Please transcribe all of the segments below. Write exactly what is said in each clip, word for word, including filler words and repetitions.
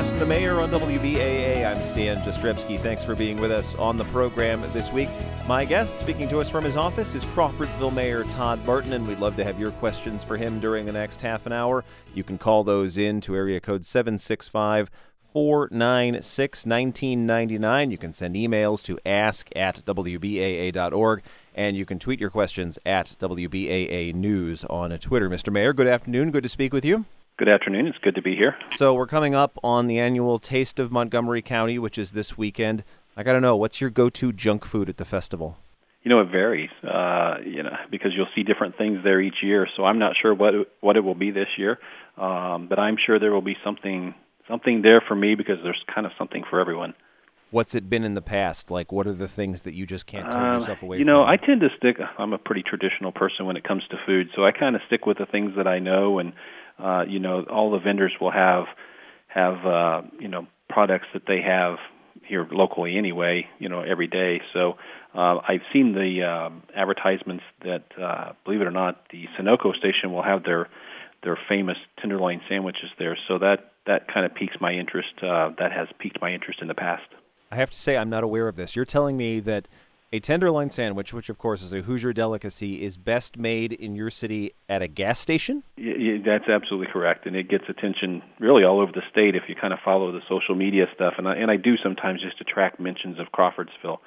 Ask the Mayor on W B A A. I'm Stan Jastrzebski. Thanks for being with us on the program this week. My guest speaking to us from his office is Crawfordsville Mayor Todd Barton, and we'd love to have your questions for him during the next half an hour. You can call those in to area code seven six five, four nine six, one nine nine nine. You can send emails to ask at w b a a dot org, and you can tweet your questions at W B A A News on Twitter. Mister Mayor, good afternoon. Good to speak with you. Good afternoon. It's good to be here. So we're coming up on the annual Taste of Montgomery County, which is this weekend. I got to know, what's your go-to junk food at the festival? You know, it varies, uh, you know, because you'll see different things there each year. So I'm not sure what it, what it will be this year, um, but I'm sure there will be something something there for me because there's kind of something for everyone. What's it been in the past? Like, what are the things that you just can't turn um, yourself away you from? You know, I tend to stick, I'm a pretty traditional person when it comes to food, so I kind of stick with the things that I know, and, uh, you know, all the vendors will have, have uh, you know, products that they have here locally anyway, you know, every day. So uh, I've seen the uh, advertisements that, uh, believe it or not, the Sunoco station will have their their famous tenderloin sandwiches there. So that, that kind of piques my interest. Uh, that has piqued my interest in the past. I have to say I'm not aware of this. You're telling me that a tenderloin sandwich, which of course is a Hoosier delicacy, is best made in your city at a gas station? Yeah, that's absolutely correct, and it gets attention really all over the state if you kind of follow the social media stuff. And I, and I do sometimes just to track mentions of Crawfordsville.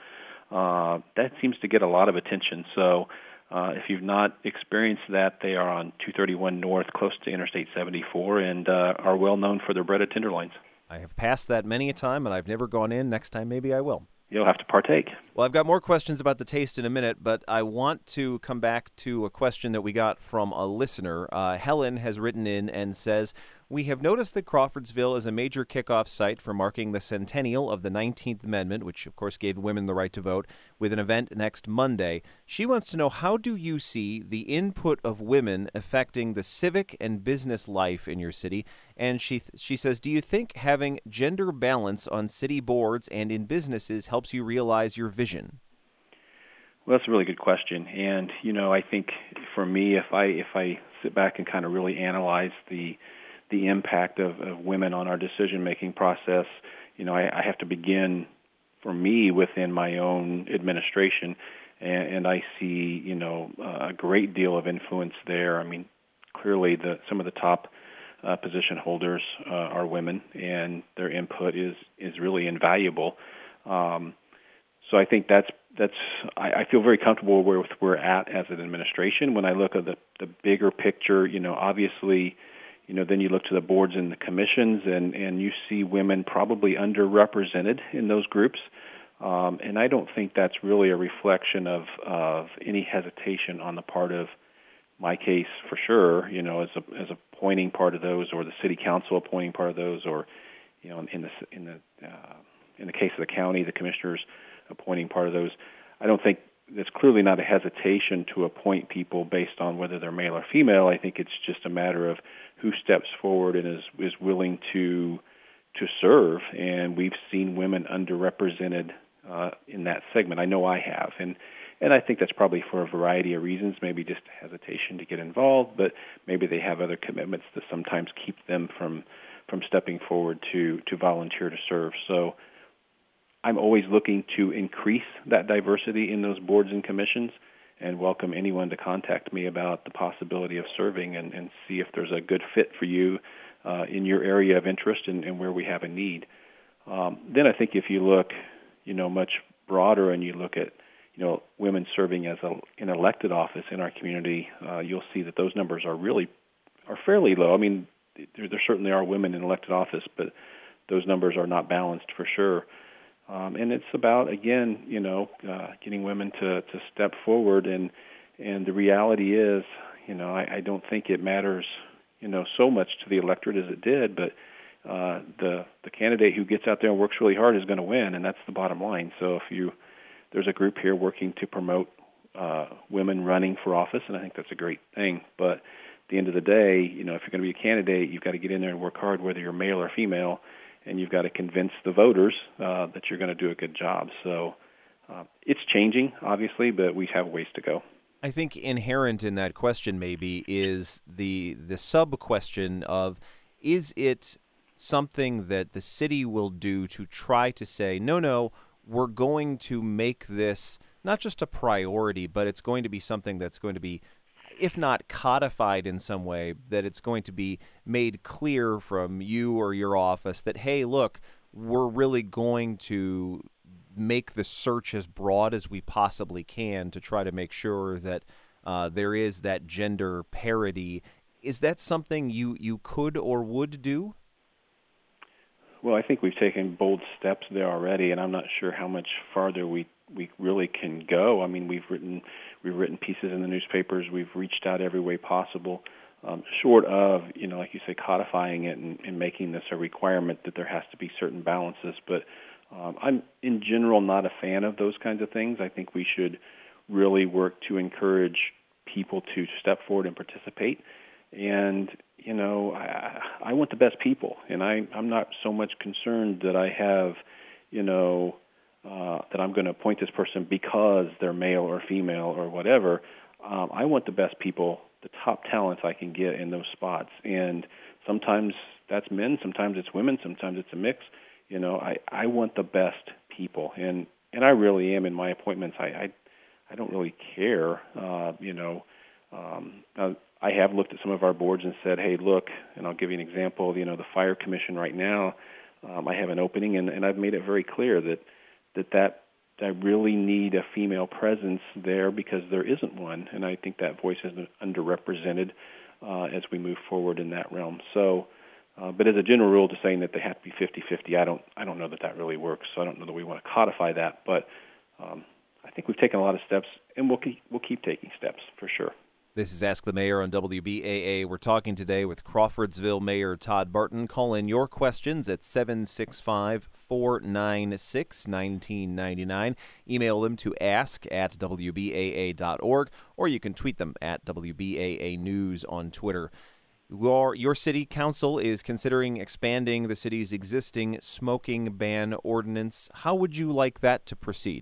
Uh, that seems to get a lot of attention. So uh, if you've not experienced that, they are on two thirty-one North, close to Interstate seventy-four, and uh, are well known for their breaded tenderloins. I have passed that many a time, and I've never gone in. Next time, maybe I will. You'll have to partake. Well, I've got more questions about the taste in a minute, but I want to come back to a question that we got from a listener. Uh, Helen has written in and says, "We have noticed that Crawfordsville is a major kickoff site for marking the centennial of the nineteenth Amendment, which of course gave women the right to vote, with an event next Monday. She wants to know, how do you see the input of women affecting the civic and business life in your city? And she th- she says, do you think having gender balance on city boards and in businesses helps you realize your vision?" Well, that's a really good question. And, you know, I think for me, if I if I sit back and kind of really analyze the the impact of, of women on our decision-making process, you know, I, I have to begin, for me, within my own administration, and, and I see, you know, a great deal of influence there. I mean, clearly the some of the top uh, position holders uh, are women, and their input is, is really invaluable. Um, so I think that's that's I, I feel very comfortable where with we're at as an administration. When I look at the, the bigger picture, you know, obviously, you know, then you look to the boards and the commissions, and, and you see women probably underrepresented in those groups. Um, and I don't think that's really a reflection of, of any hesitation on the part of my case, for sure, you know, as a as appointing part of those, or the city council appointing part of those, or, you know, in the in the uh, in the case of the county, the commissioners appointing part of those. I don't think there's clearly not a hesitation to appoint people based on whether they're male or female. I think it's just a matter of who steps forward and is is willing to to serve. And we've seen women underrepresented uh, in that segment. I know I have, and and I think that's probably for a variety of reasons. Maybe just hesitation to get involved, but maybe they have other commitments that sometimes keep them from from stepping forward to to volunteer to serve. So I'm always looking to increase that diversity in those boards and commissions, and welcome anyone to contact me about the possibility of serving, and, and see if there's a good fit for you uh, in your area of interest, and, and where we have a need. Um, then I think if you look, you know, much broader, and you look at, you know, women serving as a, an elected office in our community, uh, you'll see that those numbers are really are fairly low. I mean, there, there certainly are women in elected office, but those numbers are not balanced for sure. Um, and it's about, again, you know, uh, getting women to, to step forward. And, and the reality is, you know, I, I don't think it matters, you know, so much to the electorate as it did, but uh, the the candidate who gets out there and works really hard is going to win, and that's the bottom line. So if you, there's a group here working to promote uh, women running for office, and I think that's a great thing. But at the end of the day, you know, if you're going to be a candidate, you've got to get in there and work hard, whether you're male or female, and you've got to convince the voters uh, that you're going to do a good job. So uh, it's changing, obviously, but we have ways to go. I think inherent in that question maybe is the the sub-question of, is it something that the city will do to try to say, no, no, we're going to make this not just a priority, but it's going to be something that's going to be, if not codified in some way, that it's going to be made clear from you or your office that, hey, look, we're really going to make the search as broad as we possibly can to try to make sure that uh, there is that gender parity. Is that something you, you could or would do? Well, I think we've taken bold steps there already, and I'm not sure how much farther we we really can go. I mean, we've written we've written pieces in the newspapers. We've reached out every way possible, um, short of, you know, like you say, codifying it and, and making this a requirement that there has to be certain balances. But um, I'm, in general, not a fan of those kinds of things. I think we should really work to encourage people to step forward and participate. And, you know, I, I want the best people, and I, I'm not so much concerned that I have, you know, uh, that I'm going to appoint this person because they're male or female or whatever. Um, I want the best people, the top talents I can get in those spots. And sometimes that's men, sometimes it's women, sometimes it's a mix. You know, I, I want the best people, and, and I really am in my appointments. I I, I don't really care, uh, you know. Um, uh, I have looked at some of our boards and said, hey, look, and I'll give you an example. You know, the Fire Commission right now, um, I have an opening, and, and I've made it very clear that, that that I really need a female presence there because there isn't one, and I think that voice is underrepresented uh, as we move forward in that realm. So, uh, but as a general rule, to saying that they have to be fifty-fifty, I don't, I don't know that that really works. So I don't know that we want to codify that, but um, I think we've taken a lot of steps, and we'll keep, we'll keep taking steps for sure. This is Ask the Mayor on W B A A. We're talking today with Crawfordsville Mayor Todd Barton. Call in your questions at seven six five, four nine six, one nine nine nine. Email them to ask at W B A A dot org, or you can tweet them at W B A A News on Twitter. Your, your city council is considering expanding the city's existing smoking ban ordinance. How would you like that to proceed?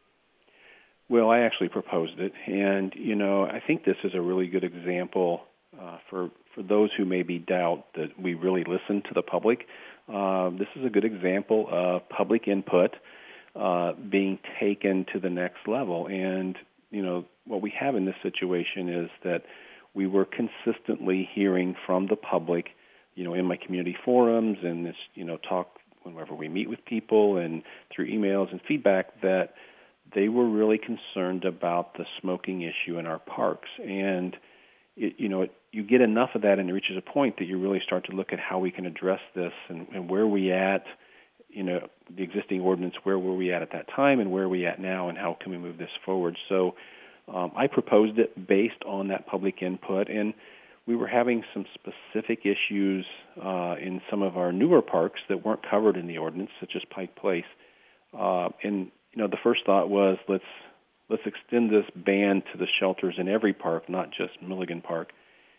Well, I actually proposed it, and, you know, I think this is a really good example uh, for for those who maybe doubt that we really listen to the public. Uh, this is a good example of public input uh, being taken to the next level. And, you know, what we have in this situation is that we were consistently hearing from the public, you know, in my community forums and this, you know, talk whenever we meet with people and through emails and feedback that they were really concerned about the smoking issue in our parks. And, it, you know, it, you get enough of that and it reaches a point that you really start to look at how we can address this and, and where we at, you know, the existing ordinance, where were we at at that time and where are we at now and how can we move this forward. So um, I proposed it based on that public input, and we were having some specific issues uh, in some of our newer parks that weren't covered in the ordinance, such as Pike Place. Uh, and You know, the first thought was let's let's extend this ban to the shelters in every park, not just Milligan Park.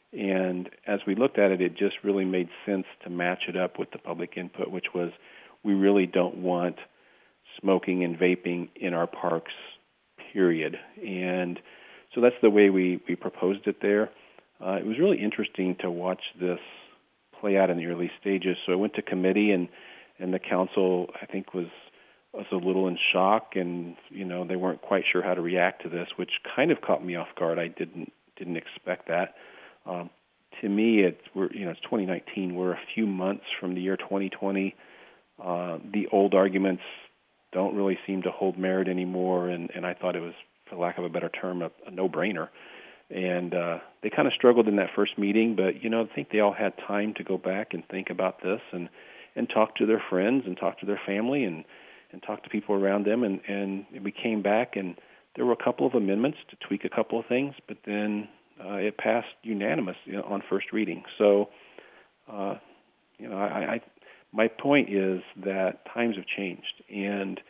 And as we looked at it, it just really made sense to match it up with the public input, which was we really don't want smoking and vaping in our parks, period. And so that's the way we, we proposed it there. Uh, it was really interesting to watch this play out in the early stages. So I went to committee, and, and the council, I think, was was a little in shock, and you know they weren't quite sure how to react to this, which kind of caught me off guard. I didn't didn't expect that. Um, to me, it's we're you know it's twenty nineteen. We're a few months from the year twenty twenty. Uh, the old arguments don't really seem to hold merit anymore, and, and I thought it was, for lack of a better term, a, a no-brainer. And uh, they kind of struggled in that first meeting, but you know I think they all had time to go back and think about this and and talk to their friends and talk to their family and. and talk to people around them, and, and we came back, and there were a couple of amendments to tweak a couple of things, but then uh, it passed unanimous you know, on first reading. So, uh, you know, I, I, my point is that times have changed, and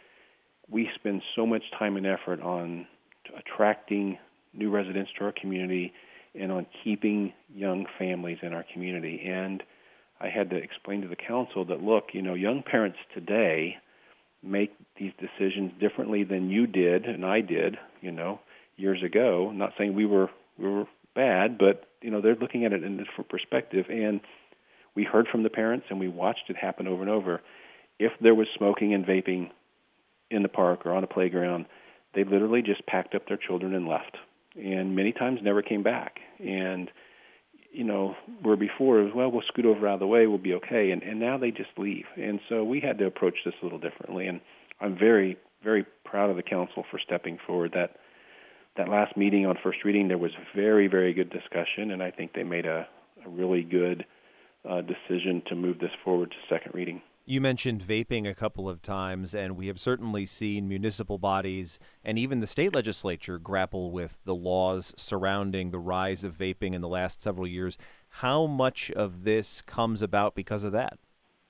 we spend so much time and effort on attracting new residents to our community and on keeping young families in our community. And I had to explain to the council that, look, you know, young parents today make these decisions differently than you did and I did, you know, years ago. I'm not saying we were we were bad, but you know they're looking at it in a different perspective, and we heard from the parents and we watched it happen over and over. If there was smoking and vaping in the park or on a playground, they literally just packed up their children and left, and many times never came back. And you know, where before it was, well, we'll scoot over out of the way, we'll be okay, and, and now they just leave. And so we had to approach this a little differently, and I'm very, very proud of the council for stepping forward. That that last meeting on first reading, there was very, very good discussion, and I think they made a, a really good uh, decision to move this forward to second reading. You mentioned vaping a couple of times, and we have certainly seen municipal bodies and even the state legislature grapple with the laws surrounding the rise of vaping in the last several years. How much of this comes about because of that?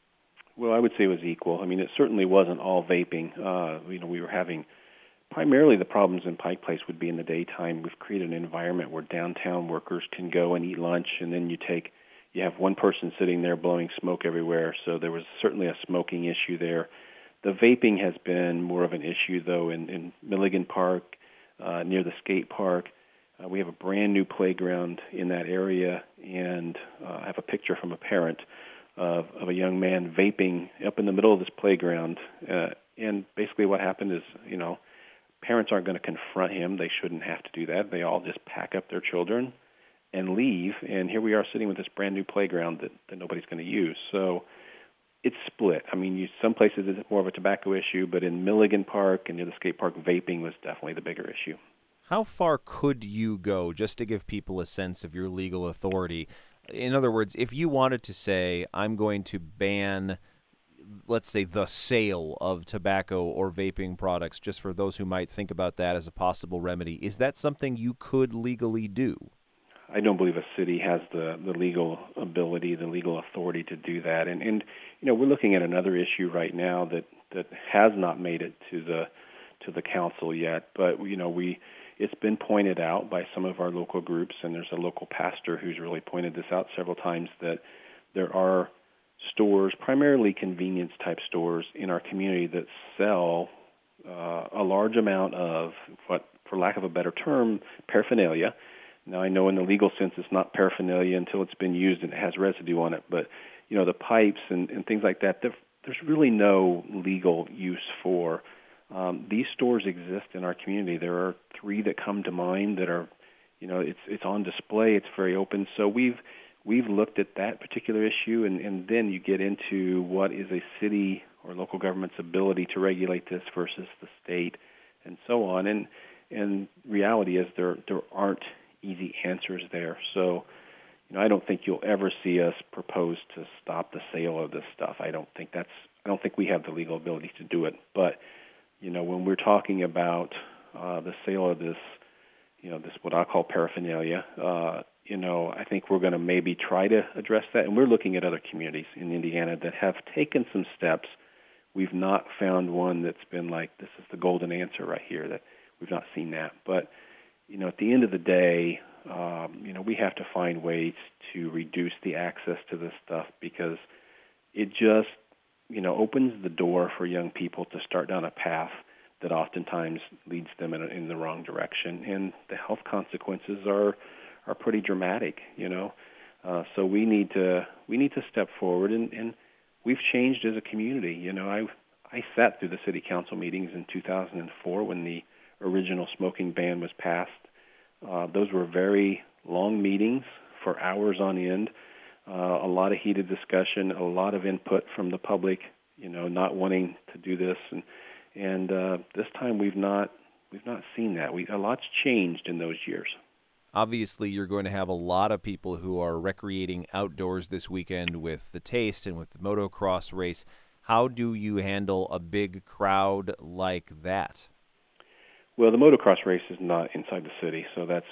Well, I would say it was equal. I mean, it certainly wasn't all vaping. Uh, you know, we were having primarily the problems in Pike Place would be in the daytime. We've created an environment where downtown workers can go and eat lunch, and then you take You have one person sitting there blowing smoke everywhere, so there was certainly a smoking issue there. The vaping has been more of an issue, though, in, in Milligan Park, uh, near the skate park. Uh, we have a brand new playground in that area, and uh, I have a picture from a parent of, of a young man vaping up in the middle of this playground. Uh, and basically what happened is, you know, parents aren't going to confront him. They shouldn't have to do that. They all just pack up their children and leave, and here we are sitting with this brand new playground that, that nobody's going to use. So it's split. I mean, you, some places it's more of a tobacco issue, but in Milligan Park and near the skate park, vaping was definitely the bigger issue. How far could you go, just to give people a sense of your legal authority? In other words, if you wanted to say, I'm going to ban, let's say, the sale of tobacco or vaping products, just for those who might think about that as a possible remedy, is that something you could legally do? I don't believe a city has the, the legal ability, the legal authority to do that. And, and you know, we're looking at another issue right now that, that has not made it to the to the council yet. But you know, we it's been pointed out by some of our local groups, and there's a local pastor who's really pointed this out several times, that there are stores, primarily convenience type stores in our community, that sell uh, a large amount of what, for lack of a better term, paraphernalia. Now, I know in the legal sense it's not paraphernalia until it's been used and it has residue on it, but, you know, the pipes and, and things like that, there's really no legal use for. Um, these stores exist in our community. There are three that come to mind that are, you know, it's it's on display, it's very open. So we've we've looked at that particular issue, and, and then you get into what is a city or local government's ability to regulate this versus the state and so on. And and reality is there there aren't easy answers there. So, you know, I don't think you'll ever see us propose to stop the sale of this stuff. I don't think that's I don't think we have the legal ability to do it. But, you know, when we're talking about uh, the sale of this, you know, this what I call paraphernalia, uh, you know, I think we're going to maybe try to address that. And we're looking at other communities in Indiana that have taken some steps. We've not found one that's been like, this is the golden answer right here. That we've not seen that. But you know, at the end of the day, um, you know, we have to find ways to reduce the access to this stuff, because it just, you know, opens the door for young people to start down a path that oftentimes leads them in, a, in the wrong direction, and the health consequences are are pretty dramatic, you know. Uh, so we need to we need to step forward, and, and we've changed as a community. You know, I I sat through the city council meetings in two thousand four when the original smoking ban was passed. Uh, those were very long meetings for hours on end, uh, a lot of heated discussion, a lot of input from the public, you know, not wanting to do this, and and uh, this time we've not we've not seen that. We a lot's changed in those years. Obviously, you're going to have a lot of people who are recreating outdoors this weekend with the Taste and with the motocross race. How do you handle a big crowd like that? Well, the motocross race is not inside the city, so that's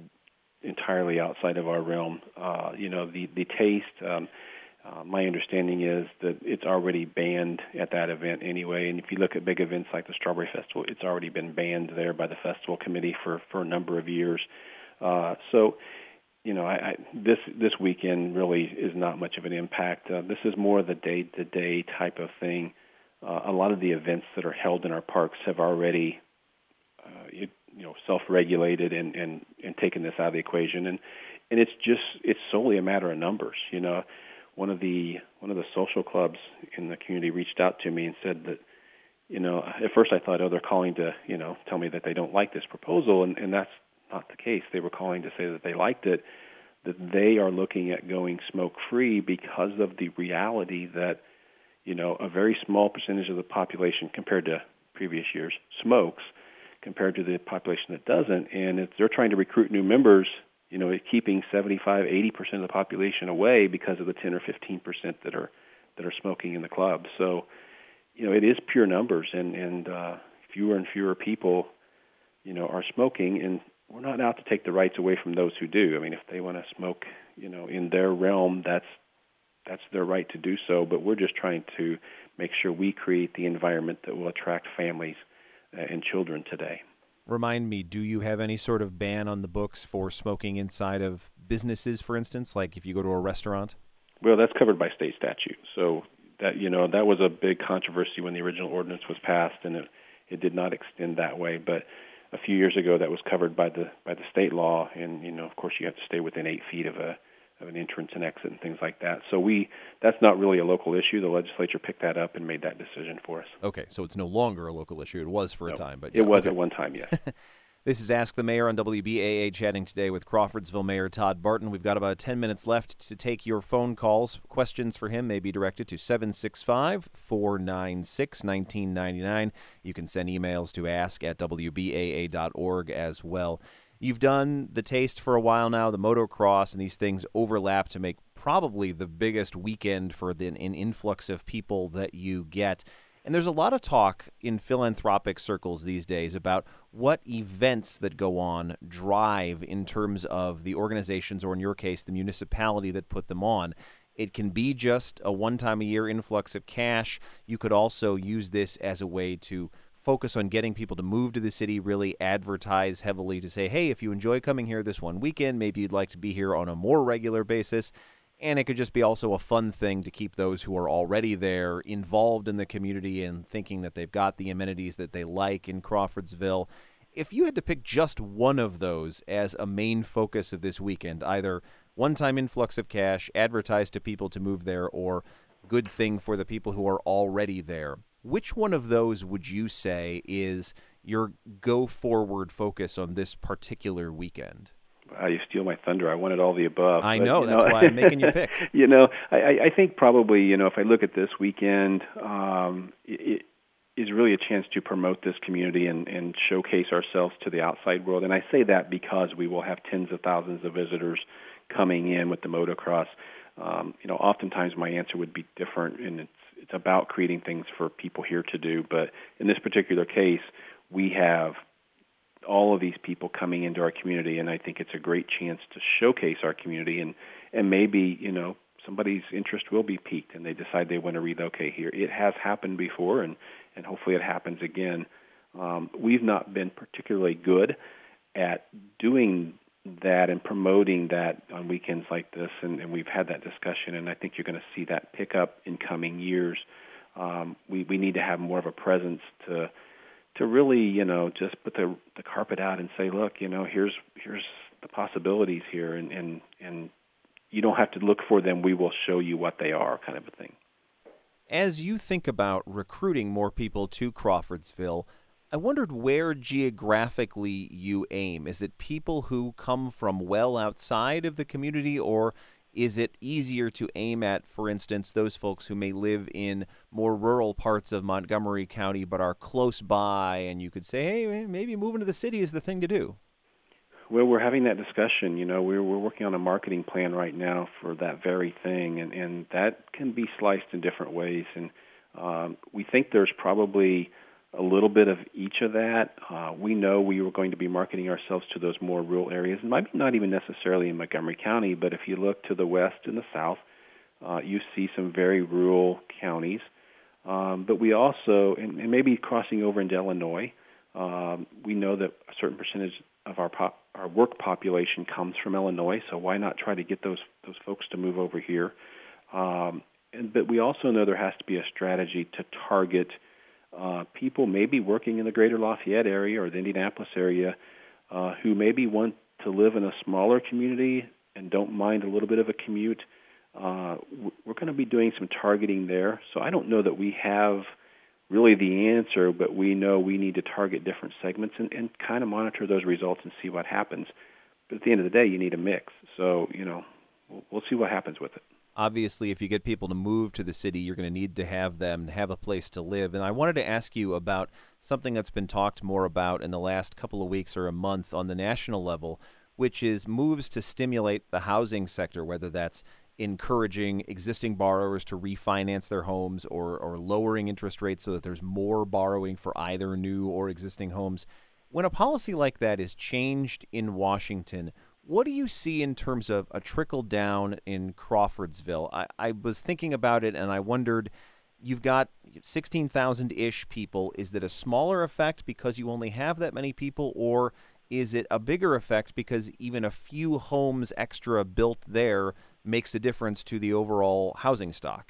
entirely outside of our realm. Uh, you know, the, the Taste, um, uh, my understanding is that it's already banned at that event anyway, and if you look at big events like the Strawberry Festival, it's already been banned there by the festival committee for, for a number of years. Uh, so, you know, I, I, this this weekend really is not much of an impact. Uh, this is more the day-to-day type of thing. Uh, a lot of the events that are held in our parks have already Uh, it, you know, self-regulated and, and, and taken this out of the equation, and and it's just it's solely a matter of numbers. You know, one of the one of the social clubs in the community reached out to me and said that, you know, at first I thought, oh, they're calling to, you know, tell me that they don't like this proposal, and, and that's not the case. They were calling to say that they liked it, that they are looking at going smoke-free because of the reality that, you know, a very small percentage of the population compared to previous years smokes compared to the population that doesn't, and if they're trying to recruit new members, you know, keeping seventy-five, eighty percent of the population away because of the ten or fifteen percent that are that are smoking in the club. So, you know, it is pure numbers, and and uh, fewer and fewer people, you know, are smoking, and we're not out to take the rights away from those who do. I mean, if they want to smoke, you know, in their realm, that's that's their right to do so. But we're just trying to make sure we create the environment that will attract families uh, and children today. Remind me, do you have any sort of ban on the books for smoking inside of businesses, for instance, like if you go to a restaurant? Well, that's covered by state statute. So that, you know, that was a big controversy when the original ordinance was passed, and it, it did not extend that way. But a few years ago, that was covered by the by the state law, and, you know, of course, you have to stay within eight feet of a of an entrance and exit and things like that. So we that's not really a local issue. The legislature picked that up and made that decision for us. Okay, so it's no longer a local issue. It was for no, a time, but yeah, it was okay. At one time, yes. This is Ask the Mayor on W B A A, chatting today with Crawfordsville Mayor Todd Barton. We've got about ten minutes left to take your phone calls. Questions for him may be directed to seven six five, four nine six, one nine nine nine. You can send emails to ask at W B A A dot org as well. You've done the taste for a while now, the motocross, and these things overlap to make probably the biggest weekend for the, an influx of people that you get. And there's a lot of talk in philanthropic circles these days about what events that go on drive in terms of the organizations, or in your case, the municipality that put them on. It can be just a one-time-a-year influx of cash. You could also use this as a way to focus on getting people to move to the city, really advertise heavily to say, hey, if you enjoy coming here this one weekend, maybe you'd like to be here on a more regular basis. And it could just be also a fun thing to keep those who are already there involved in the community and thinking that they've got the amenities that they like in Crawfordsville. If you had to pick just one of those as a main focus of this weekend, either one-time influx of cash, advertise to people to move there, or good thing for the people who are already there, which one of those would you say is your go-forward focus on this particular weekend? Wow, you steal my thunder. I wanted all the above. I but, know. You that's know, why I'm making you pick. You know, I, I think probably, you know, if I look at this weekend, um, it, it is really a chance to promote this community and, and showcase ourselves to the outside world. And I say that because we will have tens of thousands of visitors coming in with the motocross. Um, you know, oftentimes my answer would be different, and it's it's about creating things for people here to do. But in this particular case, we have all of these people coming into our community, and I think it's a great chance to showcase our community, and, and maybe, you know, somebody's interest will be piqued and they decide they want to relocate here. It has happened before, and, and hopefully it happens again. Um, we've not been particularly good at doing that and promoting that on weekends like this, and, and we've had that discussion, and I think you're going to see that pick up in coming years. Um, we, we need to have more of a presence to to really, you know, just put the the carpet out and say, look, you know, here's here's the possibilities here, and, and, and you don't have to look for them. We will show you what they are, kind of a thing. As you think about recruiting more people to Crawfordsville, I wondered where geographically you aim. Is it people who come from well outside of the community, or is it easier to aim at, for instance, those folks who may live in more rural parts of Montgomery County but are close by, and you could say, hey, maybe moving to the city is the thing to do? Well, we're having that discussion. You know, we're we're working on a marketing plan right now for that very thing, and, and that can be sliced in different ways. And um, we think there's probably a little bit of each of that. Uh, we know we were going to be marketing ourselves to those more rural areas, and maybe not even necessarily in Montgomery County, but if you look to the west and the south, uh, you see some very rural counties. Um, but we also, and, and maybe crossing over into Illinois, um, we know that a certain percentage of our pop, our work population comes from Illinois, so why not try to get those those folks to move over here? Um, and, but we also know there has to be a strategy to target Uh, people maybe working in the greater Lafayette area or the Indianapolis area uh, who maybe want to live in a smaller community and don't mind a little bit of a commute, Uh, we're going to be doing some targeting there. So I don't know that we have really the answer, but we know we need to target different segments and, and kind of monitor those results and see what happens. But at the end of the day, you need a mix. So, you know, we'll, we'll see what happens with it. Obviously, if you get people to move to the city, you're going to need to have them have a place to live. And I wanted to ask you about something that's been talked more about in the last couple of weeks or a month on the national level, which is moves to stimulate the housing sector, whether that's encouraging existing borrowers to refinance their homes or, or lowering interest rates so that there's more borrowing for either new or existing homes. When a policy like that is changed in Washington, what do you see in terms of a trickle down in Crawfordsville? I, I was thinking about it and I wondered, you've got sixteen thousand-ish people. Is that a smaller effect because you only have that many people, or is it a bigger effect because even a few homes extra built there makes a difference to the overall housing stock?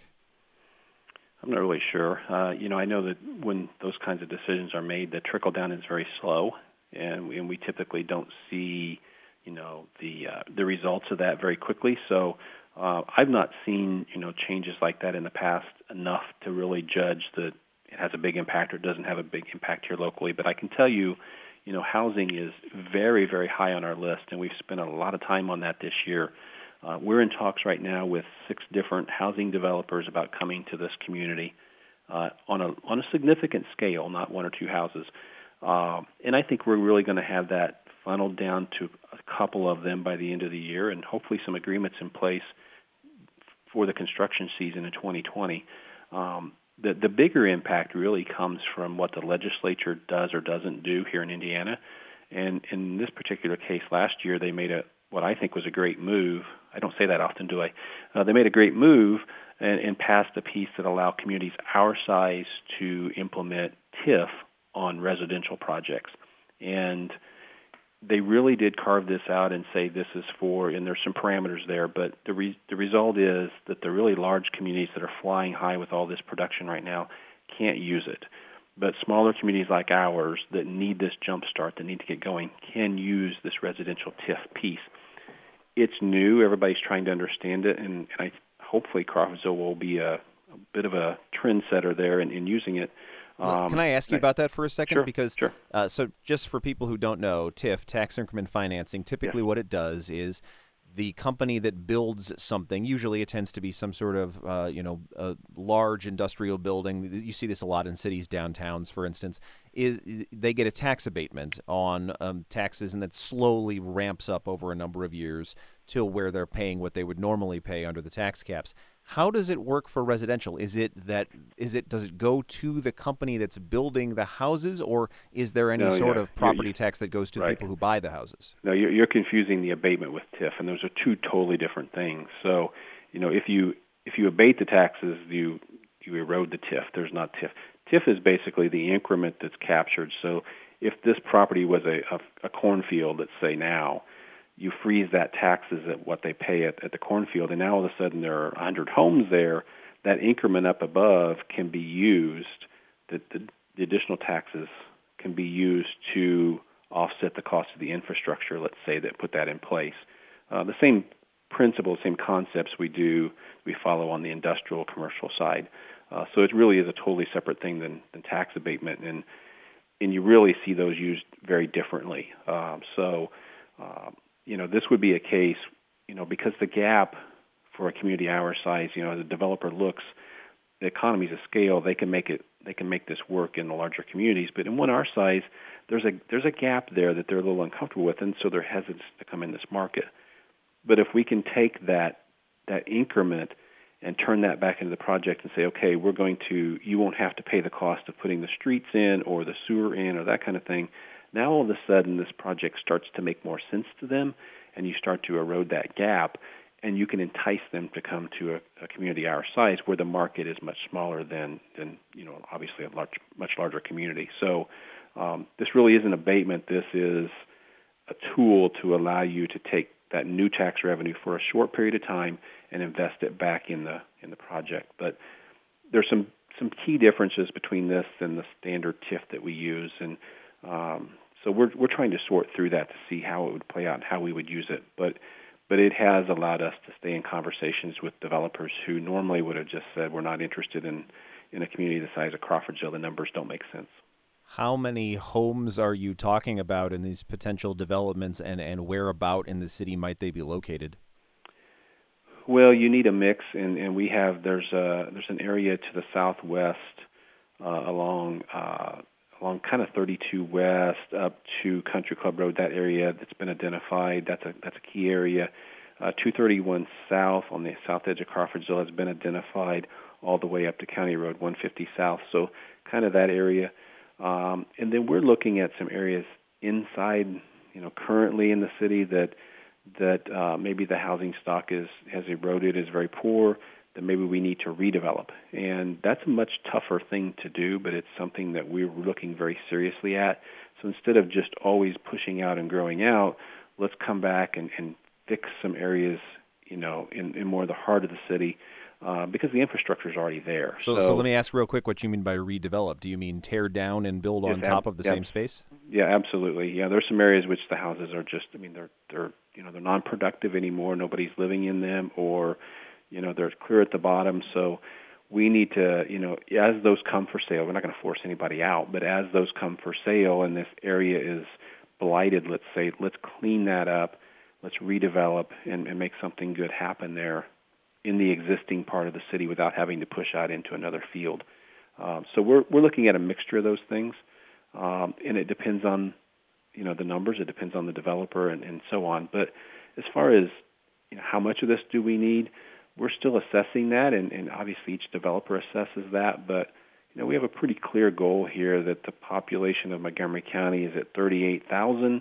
I'm not really sure. Uh, you know, I know that when those kinds of decisions are made, the trickle down is very slow, and we, and we typically don't see, you know, the uh, the results of that very quickly. So uh, I've not seen, you know, changes like that in the past enough to really judge that it has a big impact or doesn't have a big impact here locally. But I can tell you, you know, housing is very, very high on our list, and we've spent a lot of time on that this year. Uh, we're in talks right now with six different housing developers about coming to this community uh, on a on a significant scale, not one or two houses. Uh, and I think we're really going to have that funneled down to a couple of them by the end of the year, and hopefully some agreements in place for the construction season in twenty twenty. Um, the the bigger impact really comes from what the legislature does or doesn't do here in Indiana. And in this particular case, last year they made a what I think was a great move. I don't say that often, do I? Uh, they made a great move and, and passed a piece that allowed communities our size to implement T I F on residential projects. And they really did carve this out and say this is for, and there's some parameters there, but the re, the result is that the really large communities that are flying high with all this production right now can't use it. But smaller communities like ours that need this jump start, that need to get going, can use this residential T I F piece. It's new. Everybody's trying to understand it, and, and I, hopefully Crawfordsville will be a, a bit of a trendsetter there in, in using it. Um, Can I ask you about that for a second? Sure, because sure. Uh, so just for people who don't know, T I F, tax increment financing, typically yes. what it does is the company that builds something, usually it tends to be some sort of, uh, you know, a large industrial building. You see this a lot in cities, downtowns, for instance, is they get a tax abatement on um, taxes, and that slowly ramps up over a number of years till where they're paying what they would normally pay under the tax caps. How does it work for residential? Is it that is it does it go to the company that's building the houses, or is there any no, sort yeah. of property you're, tax that goes to right. the people who buy the houses? No, you're, you're confusing the abatement with T I F, and those are two totally different things. So, you know, if you if you abate the taxes, you you erode the T I F. There's not T I F. T I F is basically the increment that's captured. So, if this property was a a, a cornfield, let's say now, you freeze that taxes at what they pay at, at the cornfield, and now all of a sudden there are one hundred homes there. That increment up above can be used, the, the, the additional taxes can be used to offset the cost of the infrastructure, let's say, that put that in place. Uh, the same principles, same concepts we do, we follow on the industrial commercial side. Uh, so it really is a totally separate thing than, than tax abatement, and and you really see those used very differently. Um, so, uh, you know, this would be a case, you know, because the gap for a community our size, you know, as a developer looks, the economies of scale, they can make it, they can make this work in the larger communities. But in one our size, there's a there's a gap there that they're a little uncomfortable with, and so they're hesitant to come in this market. But if we can take that that increment and turn that back into the project and say, okay, we're going to, you won't have to pay the cost of putting the streets in or the sewer in or that kind of thing. Now all of a sudden this project starts to make more sense to them, and you start to erode that gap, and you can entice them to come to a, a community our size where the market is much smaller than, than you know, obviously a large, much larger community. So um, this really isn't abatement. This is a tool to allow you to take that new tax revenue for a short period of time and invest it back in the in the project. But there's some some key differences between this and the standard T I F that we use, and um, so we're we're trying to sort through that to see how it would play out and how we would use it. But but it has allowed us to stay in conversations with developers who normally would have just said, we're not interested in, in a community the size of Crawfordsville. The numbers don't make sense. How many homes are you talking about in these potential developments, and, and whereabout in the city might they be located? Well, you need a mix, and, and we have, there's a, there's an area to the southwest uh, along uh, along kind of thirty-two West up to Country Club Road, that area that's been identified. That's a that's a key area. Uh, two thirty-one South on the south edge of Crawfordsville has been identified all the way up to County Road one fifty South, so kind of that area. Um, and then we're looking at some areas inside, you know, currently in the city that that uh, maybe the housing stock is has eroded, is very poor, that maybe we need to redevelop. And that's a much tougher thing to do, but it's something that we're looking very seriously at. So instead of just always pushing out and growing out, let's come back and, and fix some areas, you know, in, in more of the heart of the city, uh, because the infrastructure is already there. So, so, so let me ask real quick what you mean by redevelop. Do you mean tear down and build yes, on top ab- of the yeah, same space? Yeah, absolutely. Yeah, there's some areas which the houses are just, I mean, they're they're you know they're non-productive anymore. Nobody's living in them, or you know they're clear at the bottom. So we need to, you know, as those come for sale, we're not going to force anybody out, but as those come for sale and this area is blighted, let's say, let's clean that up, let's redevelop and, and make something good happen there in the existing part of the city without having to push out into another field. Um, so we're we're looking at a mixture of those things, um, and it depends on, you know, the numbers. It depends on the developer and, and so on. But as far as, you know, how much of this do we need, we're still assessing that, and, and obviously each developer assesses that. But you know, we have a pretty clear goal here that the population of Montgomery County is at thirty-eight thousand.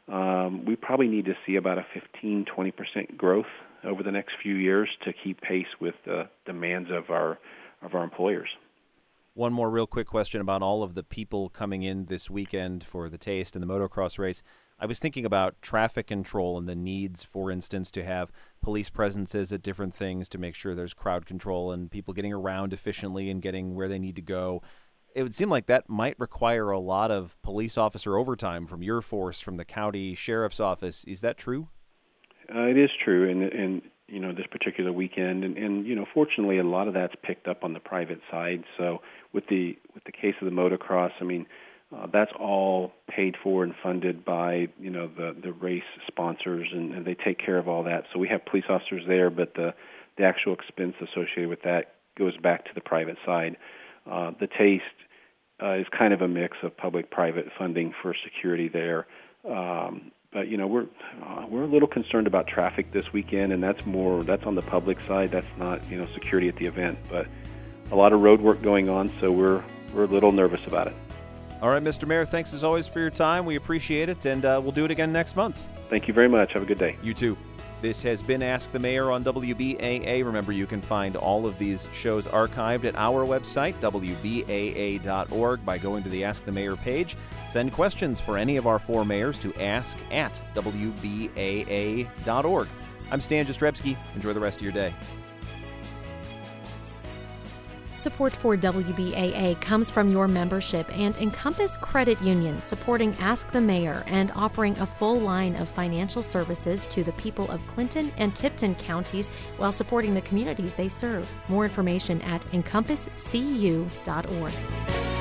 Um, we probably need to see about a fifteen, twenty percent growth over the next few years to keep pace with the demands of our of our employers. One more real quick question about all of the people coming in this weekend for the Taste and the motocross race. I was thinking about traffic control and the needs, for instance, to have police presences at different things to make sure there's crowd control and people getting around efficiently and getting where they need to go. It would seem like that might require a lot of police officer overtime from your force, from the county sheriff's office. Is that true? Uh, it is true, and, and you know, this particular weekend, and, and you know, fortunately, a lot of that's picked up on the private side. So with the with the case of the motocross, I mean, uh, that's all paid for and funded by, you know, the the race sponsors, and, and they take care of all that. So we have police officers there, but the the actual expense associated with that goes back to the private side. Uh, the Taste uh, is kind of a mix of public-private funding for security there. Um, But you know, we're uh, we're a little concerned about traffic this weekend, and that's more that's on the public side. That's not, you know, security at the event, but a lot of road work going on, so we're we're a little nervous about it. All right, Mister Mayor, thanks as always for your time. We appreciate it, and uh, we'll do it again next month. Thank you very much. Have a good day. You too. This has been Ask the Mayor on W B A A. Remember, you can find all of these shows archived at our website, W B A A dot org, by going to the Ask the Mayor page. Send questions for any of our four mayors to ask at W B A A dot org. I'm Stan Jastrzebski. Enjoy the rest of your day. Support for W B A A comes from your membership and Encompass Credit Union, supporting Ask the Mayor and offering a full line of financial services to the people of Clinton and Tipton counties while supporting the communities they serve. More information at encompass c u dot org.